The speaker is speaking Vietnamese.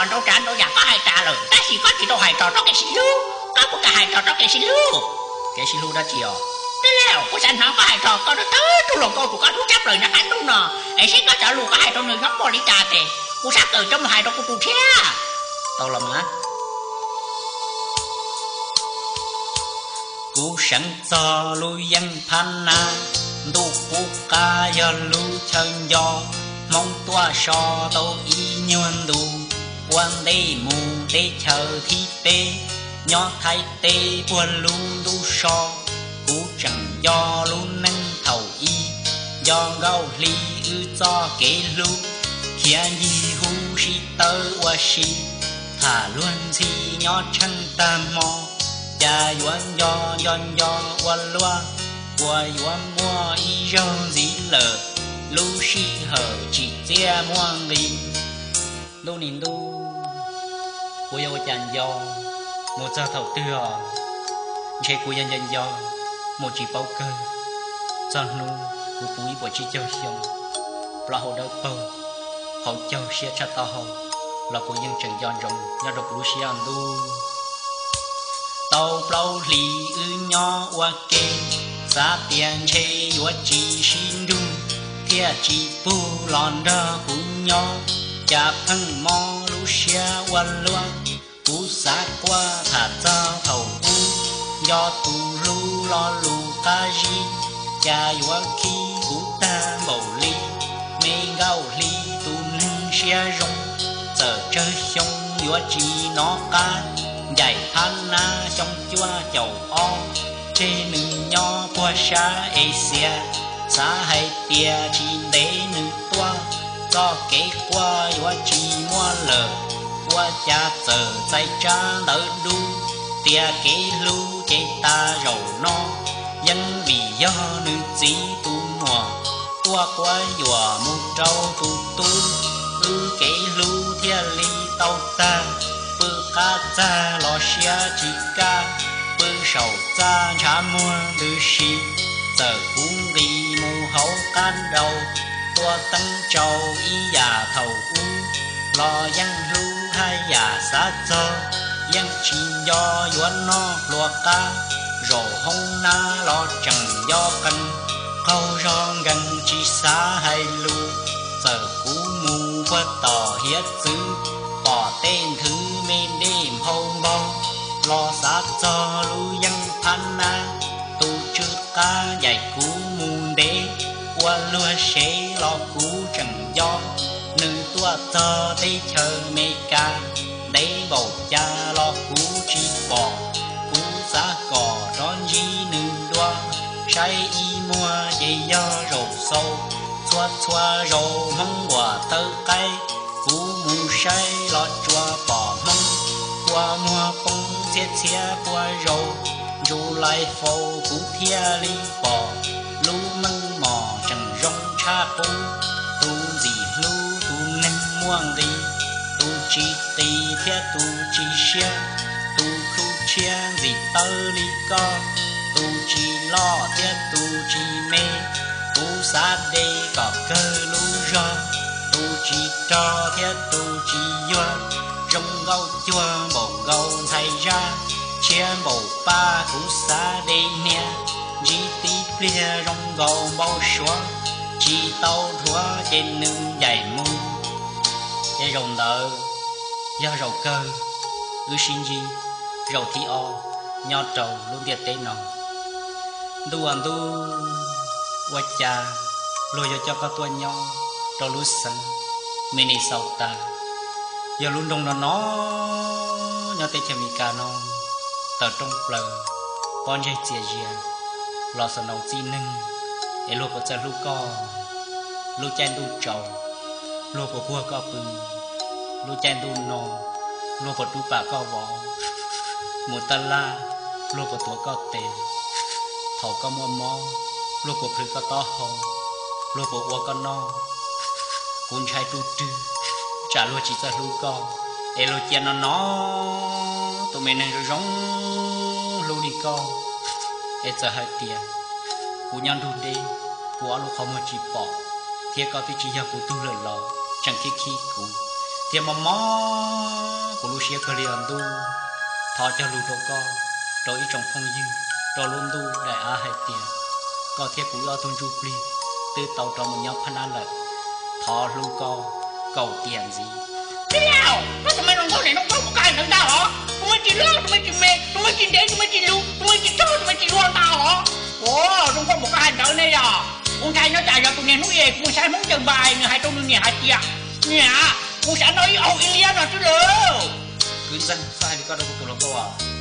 còn đâu trả đâu giả có hai trả rồi ta chỉ có chỉ đâu hai trò đó cái xí lu nó cũng cả hai trò đó cái xí lu đó chiều thế nào có sản phẩm có hai trò con nó tới tu lòng con của con thú chấp lời nó ăn luôn nè ấy sẽ có trả lu có hai trò người không bỏ đi trả thì cô sắp từ trong hai trò của tu thế tao làm á cú sẵn cho lu dân phan na tu cú ca giờ lu chân gió mong tua so tao y nhuần đủ quan đây mù để chờ thi tê nhỏ thay tê buồn luôn đủ so cú chẳng do luôn nâng thầu y do gạo ly ư cho kế lu kia nhi hu si tơ wa si thả luôn si nhỏ chân ta mò cha yuan do wa loa wa yuan mua y rong gì lờ lu si hở chỉ tia muang đi lu nín lu cô yêu chàng do một gia thầu tư à chế cô nhân dân do một chỉ bao cơ cho nu của quý của chị châu xiêm là hồ đỡ bầu hậu châu xe cha ta hậu là cô nhân trần giòn rộng nhà độc lu si ăn lu tàu bao lì ư nhỏ wa kê giá tiền chế wa chỉ xin du kia chỉ bu lòn đơ cú nhỏ cha phăng mò lu xe quan loan cú xa qua thả ra thầu u do tu lu lo lu ta ji cha yuan khi cú ta bầu ly mê gạo ly tu nâng xe rong giờ chơi xong yuan chỉ nó ca dạy than na trong chua chầu o trên nương nho qua xa Asia xa hay tia chỉ để nữ toa do kế qua và chỉ mua lờ qua cha giờ tay cha đỡ đu tia kế lưu chế ta rầu no dân vì do nữ chỉ tu mùa tua qua dùa mu trâu tu ư kế lưu thia ly tàu ta bơ ca cha lo xia chỉ ca bơ sầu cha cha mua lư xì giờ cũng đi mù hậu can đầu tua tăng trầu y già thầu u lo dân lưu hai già xa cho dân chỉ do yuan no lùa ca rồi hông na lo chẳng do cần câu rong gần chỉ xa hay lu giờ cú mù qua tỏ hiết dữ bỏ tên thứ men đêm hông bông lo xa cho lu dân phan na tu trước ca dạy cú mù đế qua lúa sẽ lo cú chẳng do nữ tua cho thấy chờ mê ca đấy bầu cha lo cú chi bỏ cú giá cỏ rón gì nữ đoa say y mua dây do rổ sâu xoa rổ mong quả tơ cay cú mù say lo chua bỏ mong qua mua bông xe qua rổ dù lại phô cú thia ly bỏ lu măng mò chẳng rong cha bố tu gì lu tu nâng muang đi tu chi tì thia tu chi xia tu khu chia gì tơ ly co tu chi lo thia tu chi mê cú xa đê có cơ lu ra tu chi cho thia tu chi doa trong gâu chua bầu gâu thay ra chia bầu ba cú xa đê nè chỉ tí lia rong gầu bao xóa chỉ tàu thua trên nương dày mu dây rồng đỡ do rầu cơ ư xin gì rầu thi o nho trầu luôn tiệt tên nó tu ăn tu qua cha lôi cho các tua nho trầu lú sân mini sau ta giờ luôn đông nó nho tê chemi ca nó tờ trong plờ con dây chia chia lo sợ nấu chi nưng để lúa của cha lúa co lúa chen đu trầu lúa của vua co bừng lúa chen đu nò lúa của đu bà co vỏ một ta la lúa của tuổi co tè thầu co mò mò lúa của phứ co to hồng lúa của uo co no cuốn trái đu trư trả lúa chỉ cha lúa co để lúa chen nó tụi mình nên giống lúa đi co để giờ hai tiền cú nhăn đun đi cú alo không một chỉ bỏ thiệt có tí chỉ giờ cú tu lợn lò chẳng khi cú thì mà mò của lu xia khơi liền tu thọ cho lu đồ co rồi trong phong dư rồi luôn tu để ai hay tiền có thiết của lo tuân du pli từ tàu trong một nhau phan an lợi thọ lu co cầu tiền gì thế nào nóทำไมน้องเขาเนี่ยน้องเขาการทั้งดาวเหรอทำไมกินเหล้าทำไมกินเมย์ทำไมกินเด็กทำไมกินลูทำไมกินโจ้ทำไมกินรวนดาวเหรอโอ้น้องเขาบอกการเดินเนี่ยอ่ะông trai nó chạy ra tụi này nói gì cũng sai muốn chơi bài người hai trong đường nhà hai chia nè cũng sẽ nói ông Ilya nó chứ lỡ cứ dân sai đi có đâu có tụi nó câu à